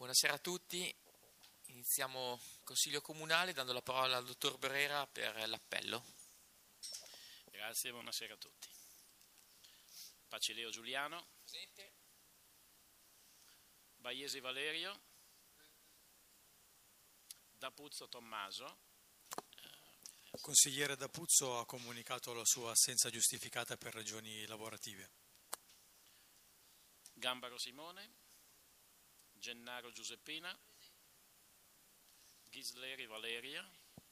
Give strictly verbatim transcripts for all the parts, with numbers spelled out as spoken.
Buonasera a tutti, iniziamo il Consiglio Comunale dando la parola al dottor Brera per l'appello. Grazie, buonasera a tutti. Pacileo Giuliano. Presente. Baiesi Valerio. D'Apuzzo Tommaso. Consigliere D'Apuzzo ha comunicato la sua assenza giustificata per ragioni lavorative. Gambaro Simone. Gennaro Giuseppina. Ghisleri Valeria.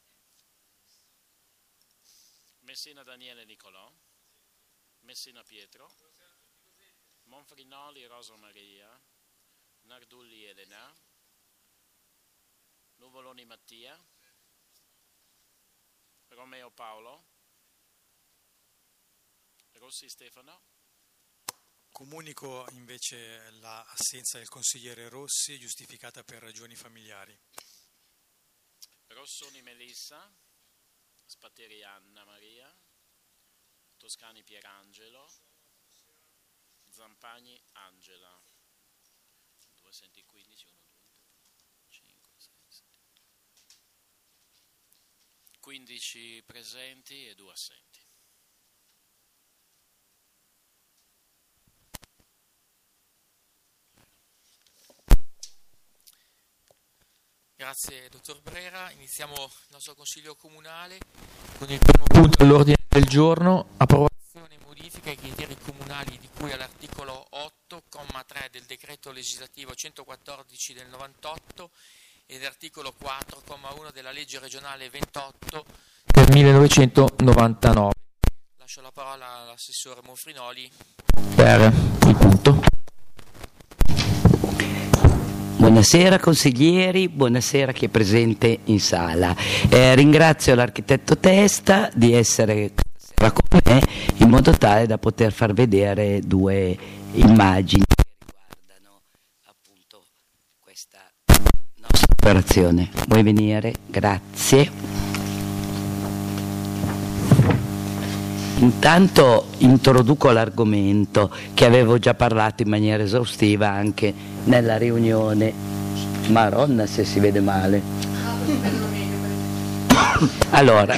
Messina Daniele Nicolò. Messina Pietro. Monfrinoli Rosa Maria. Nardulli Elena. Nuvoloni Mattia. Romeo Paolo. Rossi Stefano. Comunico invece l'assenza del consigliere Rossi giustificata per ragioni familiari. Rossoni Melissa. Spatteri Anna Maria. Toscani Pierangelo. Zampagni Angela. due assenti quindici, uno, due, cinque, sei, sette. quindici presenti e due assenti. Grazie dottor Brera, iniziamo il nostro Consiglio Comunale con il primo punto all'ordine del giorno, approvazione e modifica ai criteri comunali di cui all'articolo otto, comma tre del decreto legislativo centoquattordici del novantotto ed articolo quattro, comma uno della legge regionale ventotto del millenovecentonovantanove. Lascio la parola all'assessore Monfrinoli per il punto. Buonasera consiglieri, buonasera chi è presente in sala. Eh, ringrazio l'architetto Testa di essere stasera con me in modo tale da poter far vedere due immagini che riguardano appunto questa nostra operazione. Vuoi venire? Grazie. Intanto introduco l'argomento che avevo già parlato in maniera esaustiva anche nella riunione. Maronna se si vede male. Allora,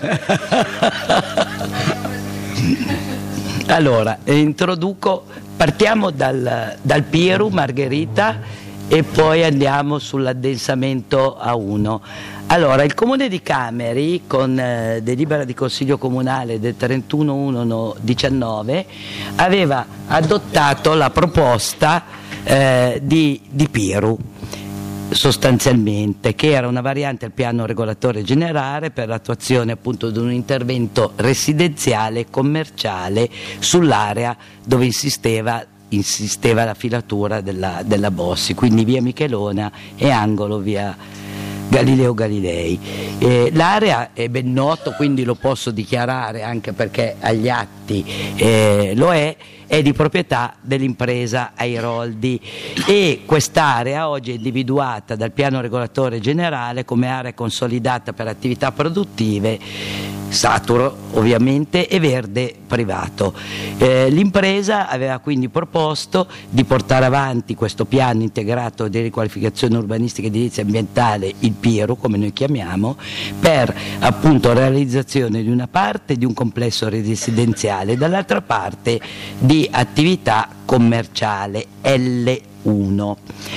allora introduco, partiamo dal, dal Piero Margherita e poi andiamo sull'addensamento A uno. Allora, il Comune di Cameri, con eh, delibera di Consiglio Comunale del trentuno uno diciannove, aveva adottato la proposta eh, di, di Piru, sostanzialmente, che era una variante al piano regolatore generale per l'attuazione appunto di un intervento residenziale e commerciale sull'area dove insisteva insisteva la filatura della, della Bossi, quindi via Michelona e angolo via Galileo Galilei. Eh, l'area è ben noto, quindi lo posso dichiarare anche perché agli atti eh, lo è, è di proprietà dell'impresa Airoldi e quest'area oggi è individuata dal piano regolatore generale come area consolidata per attività produttive, saturo ovviamente e verde privato. Eh, l'impresa aveva quindi proposto di portare avanti questo piano integrato di riqualificazione urbanistica edilizia ambientale, il Piero come noi chiamiamo, per appunto realizzazione di una parte di un complesso residenziale e dall'altra parte di attività commerciale L uno.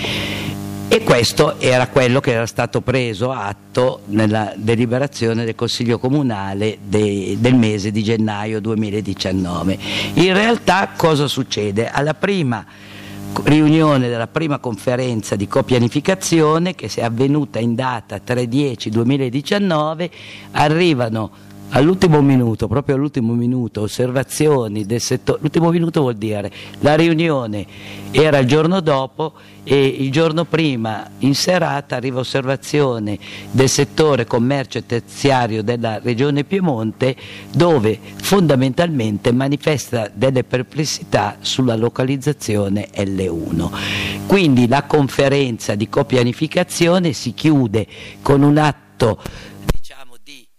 E questo era quello che era stato preso atto nella deliberazione del Consiglio Comunale de, del mese di gennaio duemiladiciannove. In realtà cosa succede? Alla prima riunione della prima conferenza di copianificazione, che si è avvenuta in data tre dieci duemiladiciannove, arrivano all'ultimo minuto, proprio all'ultimo minuto, osservazioni del settore. L'ultimo minuto vuol dire la riunione era il giorno dopo e il giorno prima in serata arriva osservazione del settore commercio e terziario della regione Piemonte, dove fondamentalmente manifesta delle perplessità sulla localizzazione L uno. Quindi la conferenza di copianificazione si chiude con un atto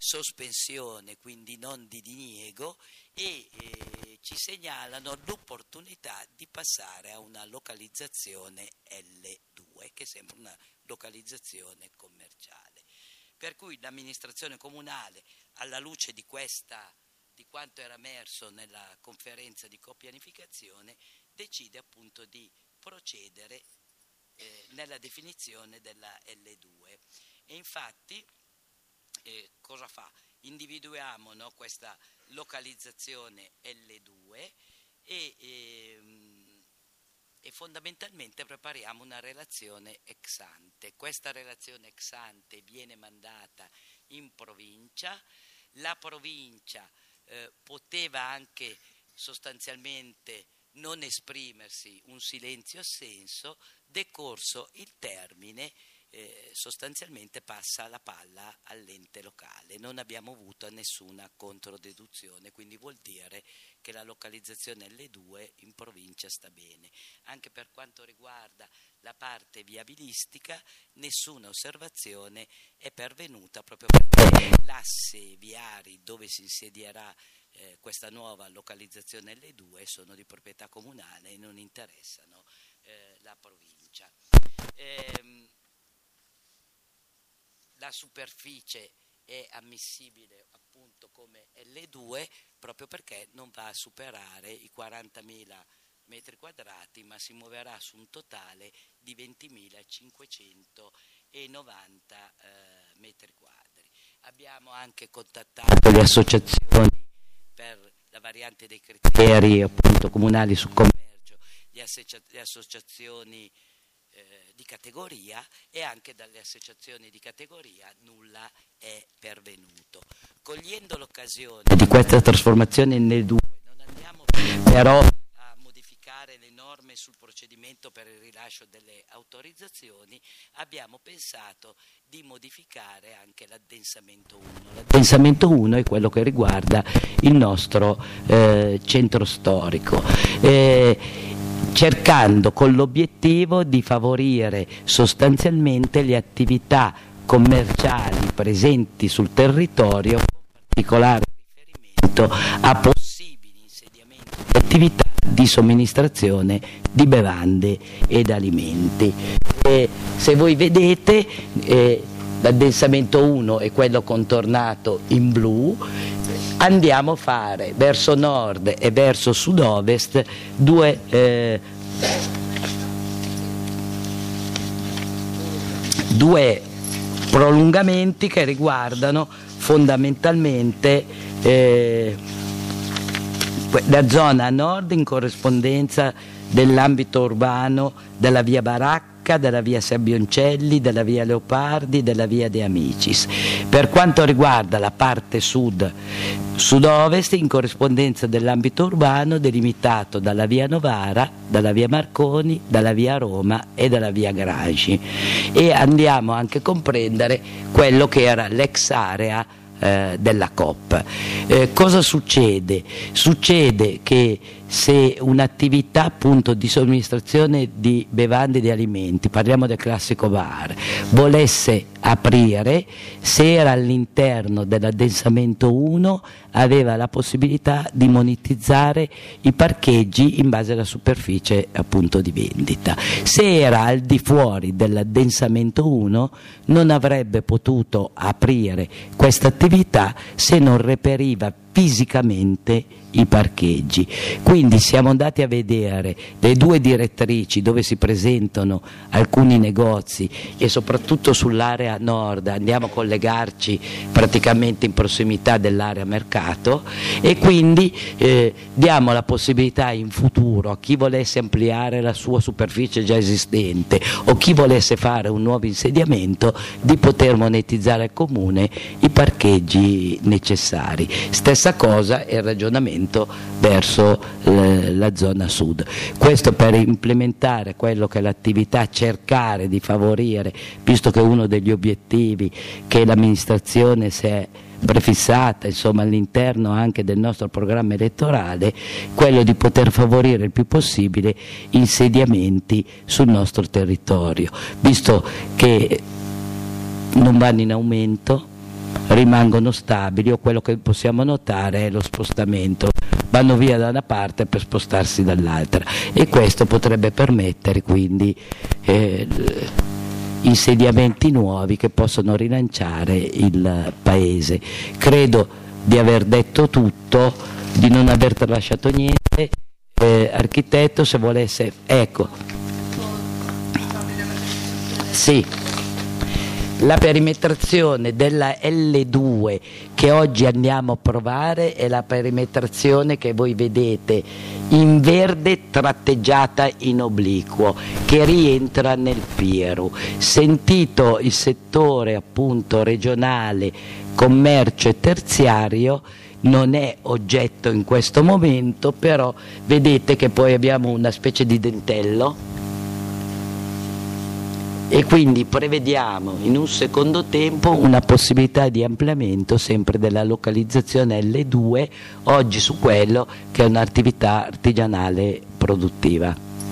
sospensione, quindi non di diniego, e eh, ci segnalano l'opportunità di passare a una localizzazione L due, che sembra una localizzazione commerciale. Per cui l'amministrazione comunale, alla luce di questa, di quanto era emerso nella conferenza di copianificazione, decide appunto di procedere eh, nella definizione della L due. E infatti eh, cosa fa? Individuiamo, no, questa localizzazione L due e, e, e fondamentalmente prepariamo una relazione ex ante. Questa relazione ex ante viene mandata in provincia. La provincia eh, poteva anche sostanzialmente non esprimersi, un silenzio assenso. Decorso il termine, eh, sostanzialmente passa la palla all'ente locale. Non abbiamo avuto nessuna controdeduzione, quindi vuol dire che la localizzazione L due in provincia sta bene. Anche per quanto riguarda la parte viabilistica, nessuna osservazione è pervenuta, proprio perché l'asse viari dove si insedierà eh, questa nuova localizzazione L due sono di proprietà comunale e non interessano eh, la provincia. Ehm, la superficie è ammissibile appunto come L due proprio perché non va a superare i quarantamila metri quadrati, ma si muoverà su un totale di ventimilacinquecentonovanta eh, metri quadri. Abbiamo anche contattato le associazioni per la variante dei criteri appunto comunali sul commercio, le, associa- le associazioni eh, di categoria, e anche dalle associazioni di categoria nulla è pervenuto. Cogliendo l'occasione di questa trasformazione in L due, non andiamo però a modificare le norme sul procedimento per il rilascio delle autorizzazioni, abbiamo pensato di modificare anche l'addensamento uno. L'addensamento uno è quello che riguarda il nostro eh, centro storico, eh, cercando con l'obiettivo di favorire sostanzialmente le attività commerciali presenti sul territorio, con particolare riferimento a possibili insediamenti di attività di somministrazione di bevande ed alimenti. E se voi vedete, eh, l'addensamento uno è quello contornato in blu. Andiamo a fare verso nord e verso sud-ovest due eh, due prolungamenti che riguardano fondamentalmente eh, la zona a nord in corrispondenza dell'ambito urbano della via Baracca, della via Sabbioncelli, della via Leopardi, della via De Amicis. Per quanto riguarda la parte sud, sud-ovest, in corrispondenza dell'ambito urbano delimitato dalla via Novara, dalla via Marconi, dalla via Roma e dalla via Grangi. E andiamo anche a comprendere quello che era l'ex area eh, della Coop. Eh, cosa succede? Succede che se un'attività appunto di somministrazione di bevande e di alimenti, parliamo del classico bar, volesse aprire, se era all'interno dell'addensamento uno aveva la possibilità di monetizzare i parcheggi in base alla superficie appunto di vendita. Se era al di fuori dell'addensamento uno non avrebbe potuto aprire questa attività se non reperiva fisicamente i parcheggi. Quindi siamo andati a vedere le due direttrici dove si presentano alcuni negozi e soprattutto sull'area nord andiamo a collegarci praticamente in prossimità dell'area mercato, e quindi eh, diamo la possibilità in futuro a chi volesse ampliare la sua superficie già esistente o chi volesse fare un nuovo insediamento di poter monetizzare al comune i parcheggi necessari. Stessa cosa è il ragionamento verso eh, la zona sud. Questo per implementare quello che è l'attività, cercare di favorire, visto che uno degli obiettivi che l'amministrazione si è prefissata insomma all'interno anche del nostro programma elettorale, quello di poter favorire il più possibile insediamenti sul nostro territorio, visto che non vanno in aumento rimangono stabili, o quello che possiamo notare è lo spostamento, vanno via da una parte per spostarsi dall'altra, e questo potrebbe permettere quindi eh, insediamenti nuovi che possono rilanciare il paese. Credo di aver detto tutto, di non aver tralasciato niente. Eh, architetto, se volesse, ecco, sì, la perimetrazione della L due che oggi andiamo a provare è la perimetrazione che voi vedete in verde tratteggiata in obliquo, che rientra nel Piru. Sentito il settore appunto regionale, commercio e terziario, non è oggetto in questo momento, però vedete che poi abbiamo una specie di dentello, e quindi prevediamo in un secondo tempo una possibilità di ampliamento sempre della localizzazione L due, oggi su quello che è un'attività artigianale produttiva.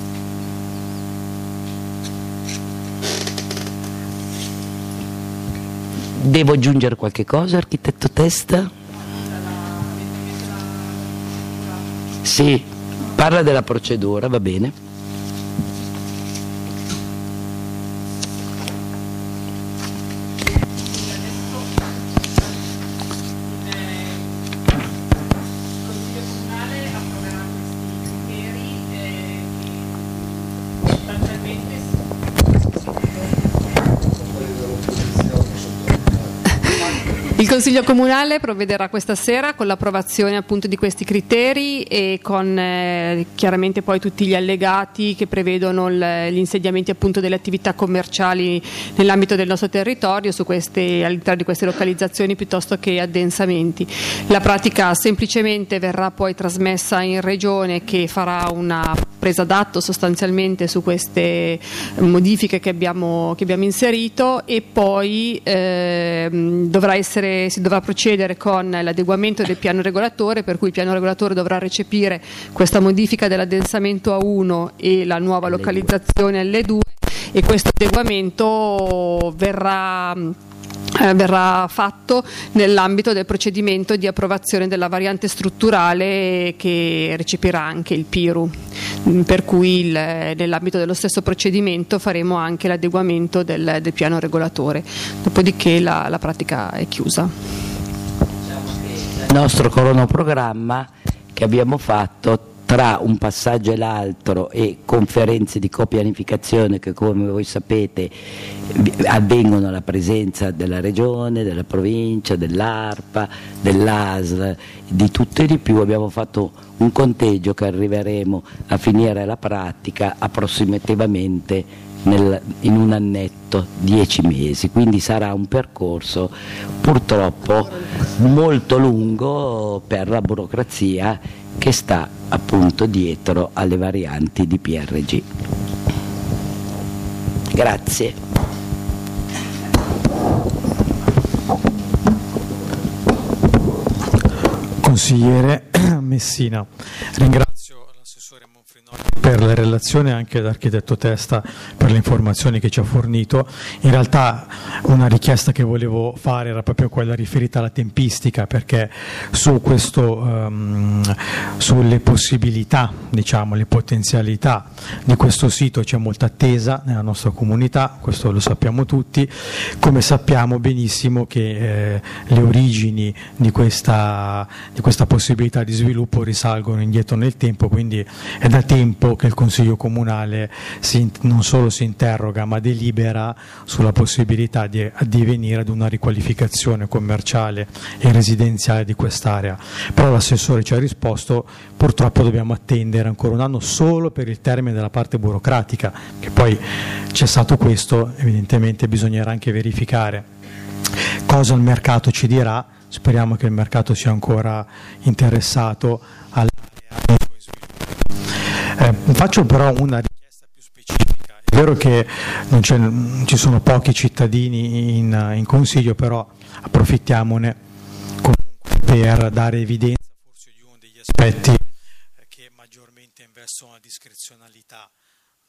Devo aggiungere qualche cosa, architetto Testa? Sì, parla della procedura, va bene. Il Consiglio Comunale provvederà questa sera con l'approvazione appunto di questi criteri e con eh, chiaramente poi tutti gli allegati che prevedono l- gli insediamenti appunto delle attività commerciali nell'ambito del nostro territorio su queste, all'interno di queste localizzazioni piuttosto che addensamenti. La pratica semplicemente verrà poi trasmessa in Regione, che farà una presa d'atto sostanzialmente su queste modifiche che abbiamo, che abbiamo inserito, e poi eh, dovrà essere si dovrà procedere con l'adeguamento del piano regolatore, per cui il piano regolatore dovrà recepire questa modifica dell'addensamento A uno e la nuova localizzazione L due, e questo adeguamento verrà Eh, verrà fatto nell'ambito del procedimento di approvazione della variante strutturale che recepirà anche il Piru, per cui il, nell'ambito dello stesso procedimento faremo anche l'adeguamento del, del piano regolatore, dopodiché la, la pratica è chiusa. Il nostro cronoprogramma che abbiamo fatto tra un passaggio e l'altro e conferenze di copianificazione che, come voi sapete, avvengono alla presenza della Regione, della Provincia, dell'ARPA, dell'A S L, di tutto e di più, abbiamo fatto un conteggio che arriveremo a finire la pratica approssimativamente nel, in un annetto, dieci mesi, quindi sarà un percorso purtroppo molto lungo per la burocrazia che sta appunto dietro alle varianti di P R G. Grazie. Consigliere Messina, ringrazio l'assessore Monfrinoli per la relazione e anche l'architetto Testa per le informazioni che ci ha fornito. In realtà una richiesta che volevo fare era proprio quella riferita alla tempistica, perché su questo, um, sulle possibilità, diciamo, le potenzialità di questo sito c'è molta attesa nella nostra comunità, questo lo sappiamo tutti, come sappiamo benissimo che eh, le origini di questa, di questa possibilità di sviluppo risalgono indietro nel tempo, quindi è da tempo che il Consiglio Comunale si, non solo si interroga ma delibera sulla possibilità di addivenire ad una riqualificazione commerciale e residenziale di quest'area. Però l'assessore ci ha risposto: purtroppo dobbiamo attendere ancora un anno solo per il termine della parte burocratica, che poi c'è stato questo, evidentemente bisognerà anche verificare cosa il mercato ci dirà. Speriamo che il mercato sia ancora interessato all'area. Eh, faccio però una richiesta più specifica. È vero che non c'è, ci sono pochi cittadini in, in consiglio, però approfittiamone comunque per dare evidenza forse di uno degli aspetti che maggiormente investono la discrezionalità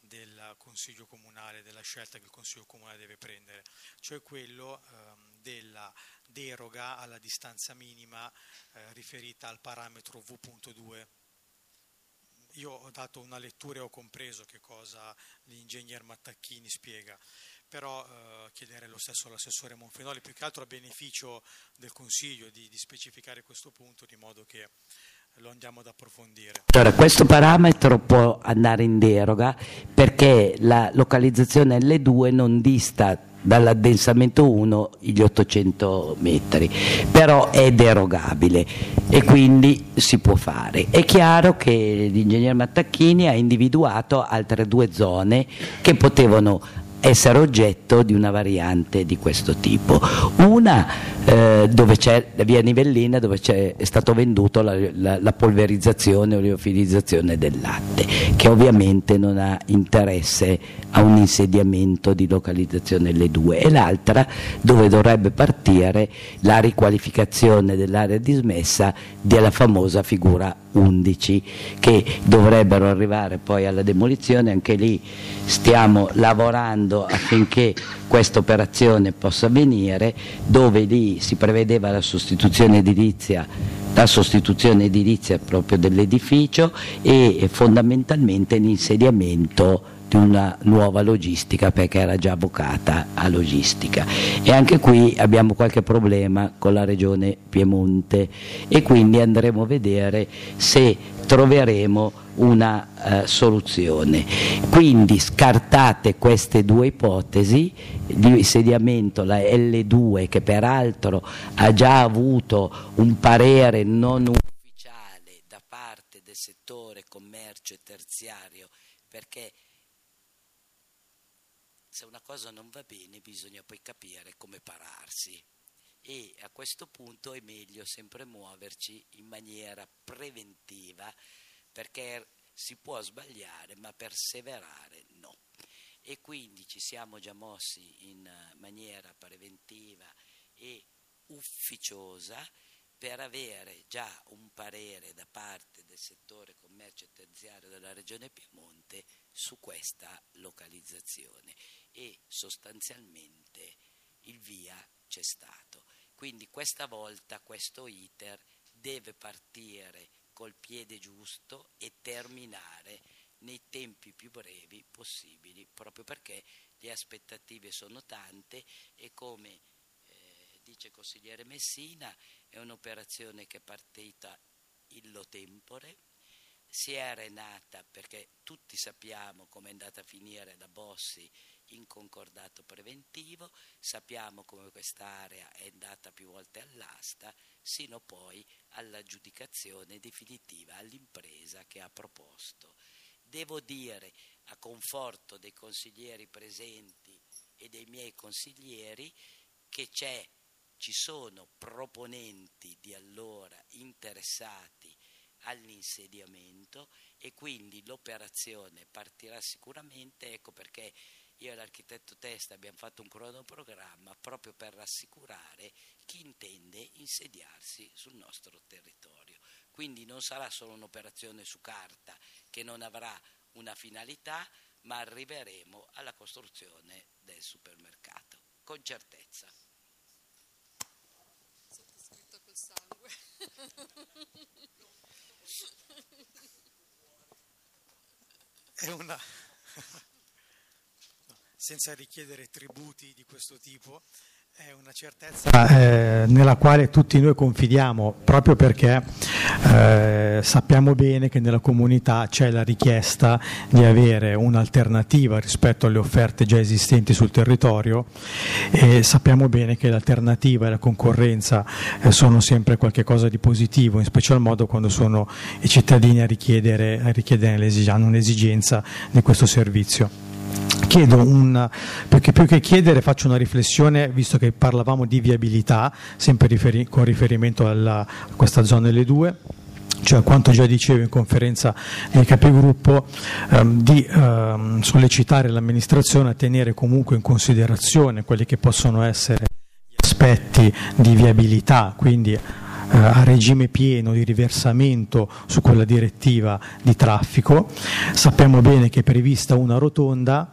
del Consiglio Comunale, della scelta che il Consiglio Comunale deve prendere, cioè quello ehm, della deroga alla distanza minima eh, riferita al parametro V punto due. Io ho dato una lettura e ho compreso che cosa l'ingegner Mattacchini spiega, però eh, chiedere lo stesso all'assessore Monfrinoli, più che altro a beneficio del Consiglio, di, di specificare questo punto, di modo che lo andiamo ad approfondire. Allora, questo parametro può andare in deroga perché la localizzazione L due non dista dall'addensamento uno gli ottocento metri, però è derogabile e quindi si può fare. È chiaro che l'ingegner Mattacchini ha individuato altre due zone che potevano essere oggetto di una variante di questo tipo. Una eh, dove c'è la via Nivellina, dove c'è, è stato venduto la, la, la polverizzazione o liofilizzazione del latte, che ovviamente non ha interesse a un insediamento di localizzazione L due, e l'altra dove dovrebbe partire la riqualificazione dell'area dismessa della famosa figura undici, che dovrebbero arrivare poi alla demolizione. Anche lì stiamo lavorando affinché questa operazione possa avvenire, dove lì si prevedeva la sostituzione edilizia la sostituzione edilizia proprio dell'edificio e fondamentalmente l'insediamento di una nuova logistica, perché era già vocata a logistica. E anche qui abbiamo qualche problema con la regione Piemonte e quindi andremo a vedere se troveremo una eh, soluzione. Quindi scartate queste due ipotesi, l'insediamento, la L due, che peraltro ha già avuto un parere non ufficiale da parte del settore commercio e terziario, perché se una cosa non va bene bisogna poi capire come pararsi, e a questo punto è meglio sempre muoverci in maniera preventiva, perché si può sbagliare ma perseverare no. E quindi ci siamo già mossi in maniera preventiva e ufficiosa per avere già un parere da parte del settore commercio e terziario della regione Piemonte su questa localizzazione, e sostanzialmente il via c'è stato. Quindi questa volta questo iter deve partire col piede giusto e terminare nei tempi più brevi possibili, proprio perché le aspettative sono tante e, come eh, dice il consigliere Messina, è un'operazione che è partita illo tempore, si è arenata perché tutti sappiamo come è andata a finire da Bossi in concordato preventivo, sappiamo come quest'area è andata più volte all'asta, sino poi all'aggiudicazione definitiva all'impresa che ha proposto. Devo dire, a conforto dei consiglieri presenti e dei miei consiglieri, che c'è, ci sono proponenti di allora interessati all'insediamento, e quindi l'operazione partirà sicuramente. Ecco perché io e l'architetto Testa abbiamo fatto un cronoprogramma proprio per rassicurare chi intende insediarsi sul nostro territorio. Quindi non sarà solo un'operazione su carta che non avrà una finalità, ma arriveremo alla costruzione del supermercato, con certezza. Sottoscritto col sangue. È una... senza richiedere tributi di questo tipo, è una certezza eh, nella quale tutti noi confidiamo, proprio perché eh, sappiamo bene che nella comunità c'è la richiesta di avere un'alternativa rispetto alle offerte già esistenti sul territorio, e sappiamo bene che l'alternativa e la concorrenza eh, sono sempre qualcosa di positivo, in special modo quando sono i cittadini a richiedere, a richiedere hanno un'esigenza di questo servizio. Chiedo un, perché più che chiedere faccio una riflessione, visto che parlavamo di viabilità, sempre riferi, con riferimento alla, a questa zona L due, cioè a quanto già dicevo in conferenza dei capigruppo, ehm, di ehm, sollecitare l'amministrazione a tenere comunque in considerazione quelli che possono essere gli aspetti di viabilità, quindi eh, a regime pieno di riversamento su quella direttiva di traffico. Sappiamo bene che è prevista una rotonda,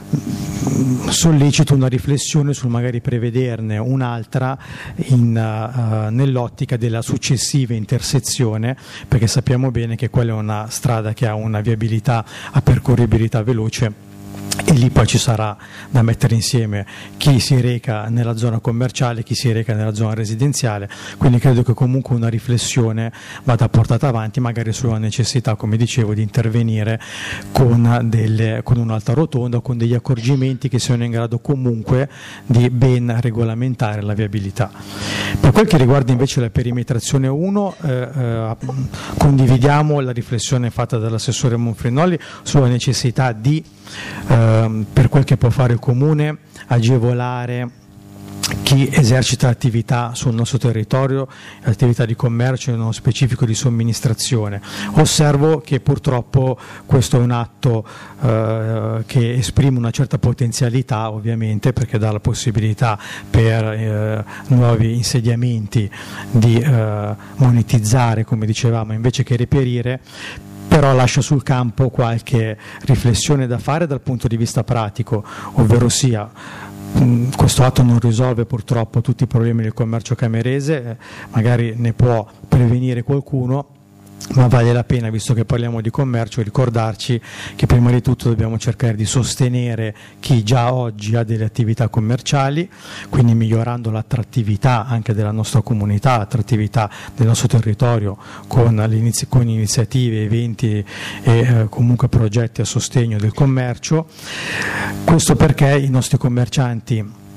sollecito una riflessione sul magari prevederne un'altra in, uh, nell'ottica della successiva intersezione, perché sappiamo bene che quella è una strada che ha una viabilità a percorribilità veloce e lì poi ci sarà da mettere insieme chi si reca nella zona commerciale, chi si reca nella zona residenziale, quindi credo che comunque una riflessione vada portata avanti magari sulla necessità, come dicevo, di intervenire con, delle, con un'alta rotonda o con degli accorgimenti che siano in grado comunque di ben regolamentare la viabilità. Per quel che riguarda invece la perimetrazione uno, eh, eh, condividiamo la riflessione fatta dall'assessore Monfrinoli sulla necessità di Uh, per quel che può fare il Comune, agevolare chi esercita attività sul nostro territorio, attività di commercio, nello specifico di somministrazione. Osservo che purtroppo questo è un atto uh, che esprime una certa potenzialità, ovviamente, perché dà la possibilità per uh, nuovi insediamenti di uh, monetizzare, come dicevamo, invece che reperire. Però lascia sul campo qualche riflessione da fare dal punto di vista pratico, ovvero sia mh, questo atto non risolve purtroppo tutti i problemi del commercio camerese, eh, magari ne può prevenire qualcuno, ma vale la pena, visto che parliamo di commercio, ricordarci che prima di tutto dobbiamo cercare di sostenere chi già oggi ha delle attività commerciali, quindi migliorando l'attrattività anche della nostra comunità, l'attrattività del nostro territorio con, con iniziative, eventi e eh, comunque progetti a sostegno del commercio. Questo perché i nostri commercianti,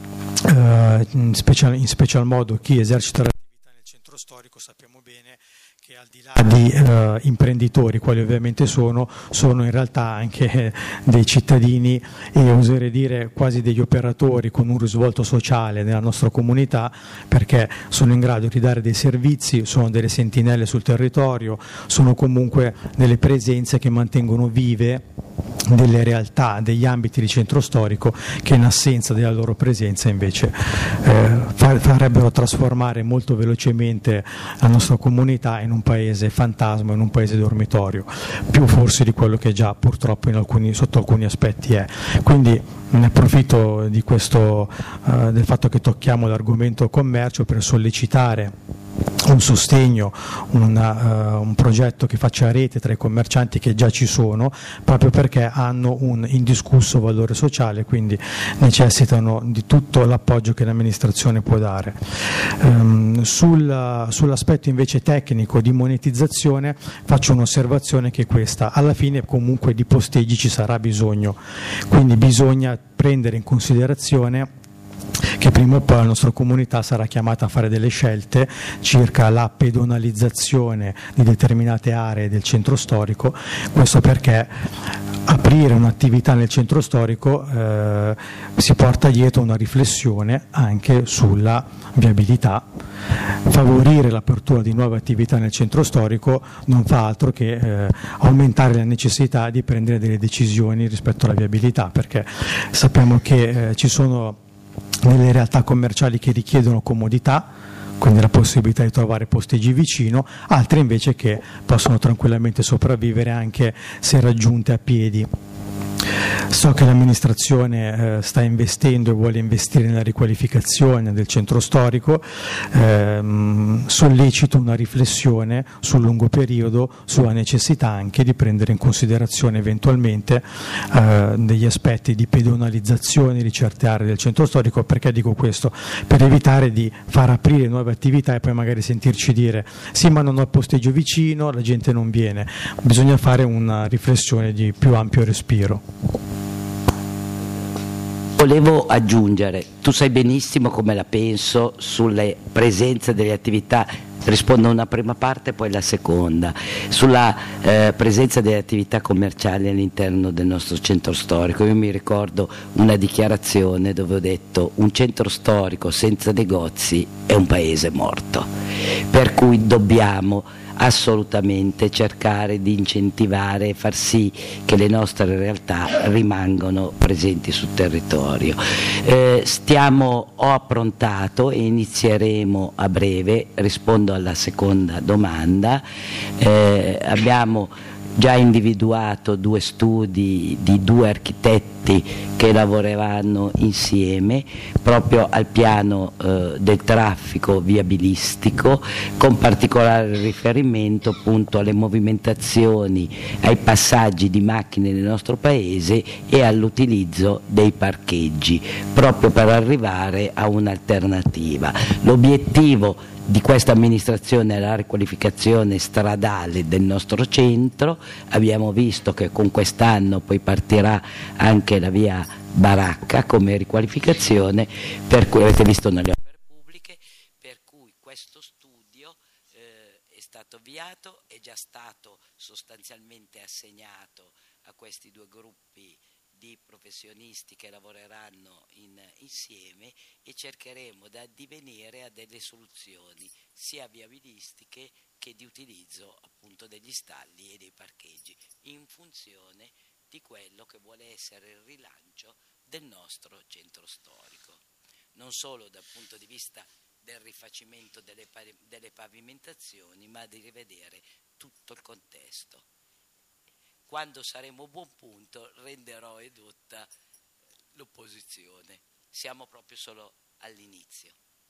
eh, in, special, in special modo chi esercita l'attività nel centro storico, sappiamo bene che al di là di eh, imprenditori, quali ovviamente sono, sono in realtà anche eh, dei cittadini e oserei dire quasi degli operatori con un risvolto sociale nella nostra comunità, perché sono in grado di dare dei servizi, sono delle sentinelle sul territorio, sono comunque delle presenze che mantengono vive delle realtà, degli ambiti di centro storico che in assenza della loro presenza invece eh, farebbero trasformare molto velocemente la nostra comunità in un paese fantasma, in un paese dormitorio, più forse di quello che già purtroppo in alcuni, sotto alcuni aspetti è. Quindi ne approfitto di questo, uh, del fatto che tocchiamo l'argomento commercio per sollecitare un sostegno, una, uh, un progetto che faccia rete tra i commercianti che già ci sono, proprio perché hanno un indiscusso valore sociale, quindi necessitano di tutto l'appoggio che l'amministrazione può dare. Um, sul, sull'aspetto invece tecnico di monetizzazione faccio un'osservazione che è questa: alla fine comunque di posteggi ci sarà bisogno, quindi bisogna prendere in considerazione che prima o poi la nostra comunità sarà chiamata a fare delle scelte circa la pedonalizzazione di determinate aree del centro storico. Questo perché aprire un'attività nel centro storico eh, si porta dietro una riflessione anche sulla viabilità. Favorire l'apertura di nuove attività nel centro storico non fa altro che eh, aumentare la necessità di prendere delle decisioni rispetto alla viabilità, perché sappiamo che eh, ci sono delle realtà commerciali che richiedono comodità, quindi la possibilità di trovare posteggi vicino, altre invece che possono tranquillamente sopravvivere anche se raggiunte a piedi. So che l'amministrazione eh, sta investendo e vuole investire nella riqualificazione del centro storico, ehm, sollecito una riflessione sul lungo periodo sulla necessità anche di prendere in considerazione eventualmente eh, degli aspetti di pedonalizzazione di certe aree del centro storico. Perché dico questo? Per evitare di far aprire nuove attività e poi magari sentirci dire sì, ma non ho il posteggio vicino, la gente non viene. Bisogna fare una riflessione di più ampio respiro. Volevo aggiungere, tu sai benissimo come la penso sulle presenze delle attività, rispondo a una prima parte poi la seconda, sulla eh, presenza delle attività commerciali all'interno del nostro centro storico. Io mi ricordo una dichiarazione dove ho detto: un centro storico senza negozi è un paese morto, per cui dobbiamo assolutamente cercare di incentivare e far sì che le nostre realtà rimangano presenti sul territorio. Eh, stiamo, ho approntato e inizieremo a breve, rispondo rispondendo alla seconda domanda, eh, abbiamo già individuato due studi di due architetti che lavoreranno insieme proprio al piano eh, del traffico viabilistico, con particolare riferimento appunto alle movimentazioni, ai passaggi di macchine nel nostro paese e all'utilizzo dei parcheggi, proprio per arrivare a un'alternativa. L'obiettivo di questa amministrazione è la riqualificazione stradale del nostro centro. Abbiamo visto che con quest'anno poi partirà anche la via Baracca come riqualificazione, per cui avete visto nelle opere pubbliche, per cui questo studio eh, è stato avviato, è già stato sostanzialmente assegnato a questi due gruppi di professionisti che lavoreranno in, insieme, e cercheremo di addivenire a delle soluzioni sia viabilistiche che di utilizzo appunto degli stalli e dei parcheggi, in funzione di quello che vuole essere il rilancio del nostro centro storico, non solo dal punto di vista del rifacimento delle, delle pavimentazioni, ma di rivedere tutto il contesto. Quando saremo a buon punto renderò edotta l'opposizione. Siamo proprio solo all'inizio.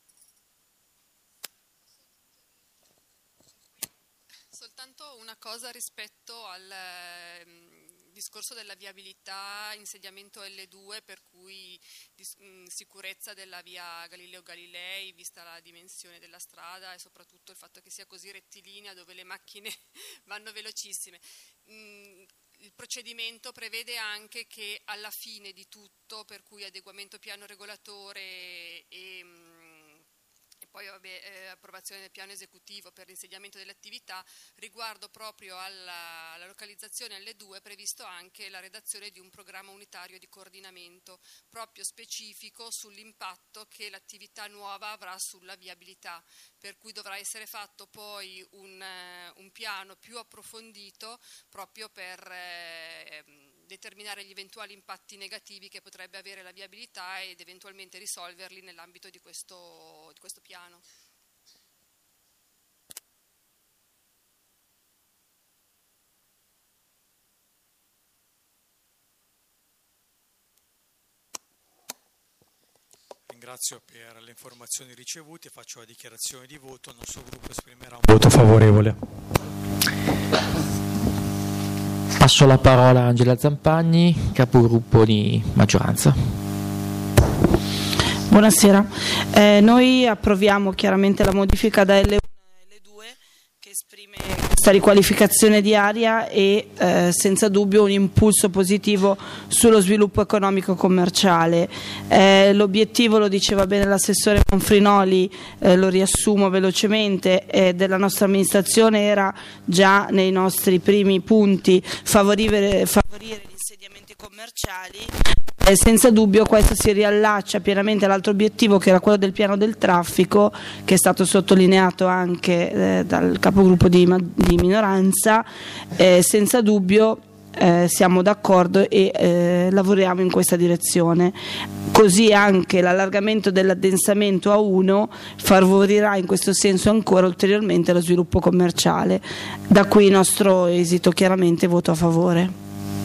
Soltanto una cosa rispetto al eh, discorso della viabilità, insediamento L due, per cui dis- mh, sicurezza della via Galileo Galilei, vista la dimensione della strada e soprattutto il fatto che sia così rettilinea, dove le macchine vanno velocissime. Mh, il procedimento prevede anche che alla fine di tutto, per cui adeguamento piano regolatore e, e poi vabbè, eh, approvazione del piano esecutivo per l'insediamento delle attività, riguardo proprio alla, alla localizzazione L due, è previsto anche la redazione di un programma unitario di coordinamento proprio specifico sull'impatto che l'attività nuova avrà sulla viabilità, per cui dovrà essere fatto poi un, un piano più approfondito proprio per eh, determinare gli eventuali impatti negativi che potrebbe avere la viabilità ed eventualmente risolverli nell'ambito di questo, di questo piano. Ringrazio per le informazioni ricevute, faccio la dichiarazione di voto. Il nostro gruppo esprimerà un voto favorevole. Passo la parola a Angela Zampagni, capogruppo di maggioranza. Buonasera, eh, noi approviamo chiaramente la modifica da L uno a L due che esprime questa riqualificazione di area e eh, senza dubbio un impulso positivo sullo sviluppo economico commerciale. Eh, l'obiettivo, lo diceva bene l'assessore Monfrinoli, eh, lo riassumo velocemente, eh, della nostra amministrazione era già nei nostri primi punti favorire, favorire gli insediamenti commerciali. Eh, senza dubbio questo si riallaccia pienamente all'altro obiettivo, che era quello del piano del traffico, che è stato sottolineato anche eh, dal capogruppo di, di minoranza. Eh, senza dubbio eh, siamo d'accordo e eh, lavoriamo in questa direzione. Così anche l'allargamento dell'addensamento A uno favorirà in questo senso ancora ulteriormente lo sviluppo commerciale. Da qui il nostro esito, chiaramente voto a favore.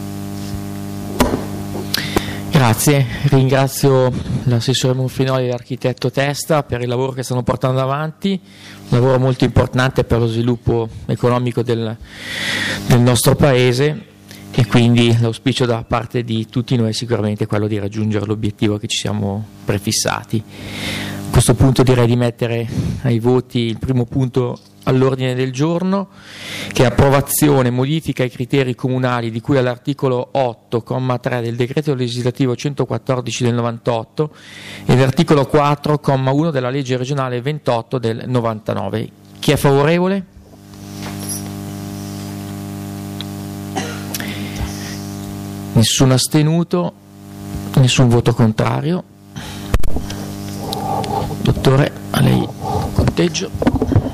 Grazie, ringrazio l'assessore Monfrinoli e l'architetto Testa per il lavoro che stanno portando avanti, un lavoro molto importante per lo sviluppo economico del, del nostro Paese, e quindi l'auspicio da parte di tutti noi è sicuramente quello di raggiungere l'obiettivo che ci siamo prefissati. A questo punto direi di mettere ai voti il primo punto all'ordine del giorno, che è approvazione, modifica ai criteri comunali di cui all'articolo otto, comma tre del decreto legislativo centoquattordici del novantotto e l'articolo quattro, comma uno della legge regionale ventotto del novantanove. Chi è favorevole? Nessun astenuto, nessun voto contrario. Dottore, a lei conteggio.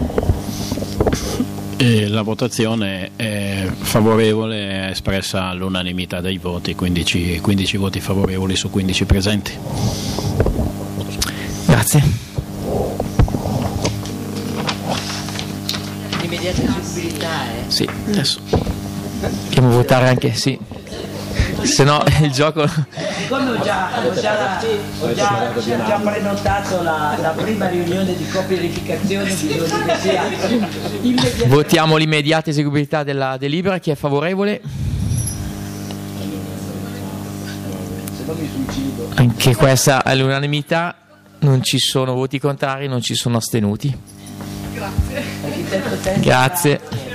E la votazione è favorevole, è espressa all'unanimità dei voti, quindici, quindici voti favorevoli su quindici presenti. Grazie. Immediata eseguibilità, eh? Sì, adesso dobbiamo votare anche, sì. Se no il gioco... Siccome ho già, ho già, ho già, ho già prenotato la, la prima riunione di copierificazione, bisogna che sia immediatamente. Votiamo l'immediata eseguibilità della delibera. Chi è favorevole? Anche questa è l'unanimità, non ci sono voti contrari, non ci sono astenuti. Grazie. Grazie.